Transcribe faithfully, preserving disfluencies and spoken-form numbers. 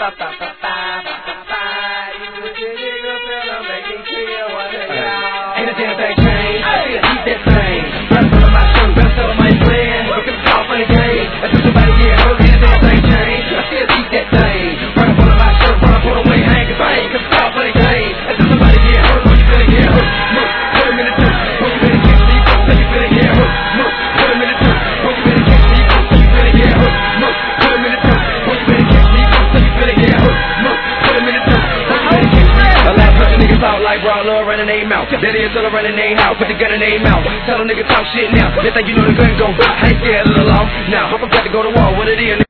Ain't a damn thing changed. I still eat that thing. Better tell my shirt, better tell my plan. Look at the top of the game. Until somebody get hurt, ain't a damn thing changed. I still eat that thing. Run up on my shirt, run up on the way, hang a bang. Cause the top of the game. Until somebody get hurt, when you finna get hurt. Look, put him in the dirt. When you finna catch me, so you finna get hurt. Look, put him in the dirt. When you finna catch me, so you finna get hurt. Look, put him in the dirt. When you finna catch me, so you finna get hurt. Look, put him in the dirt. When you finna catch me. A lot of bunch of niggas out like Raw Love running their mouth. That is till I running their house. Put the gun in their mouth. Tell them niggas talk shit now. They think you know the gun go. I ain't scared of the law. Now, I'm about to go to war. What it is.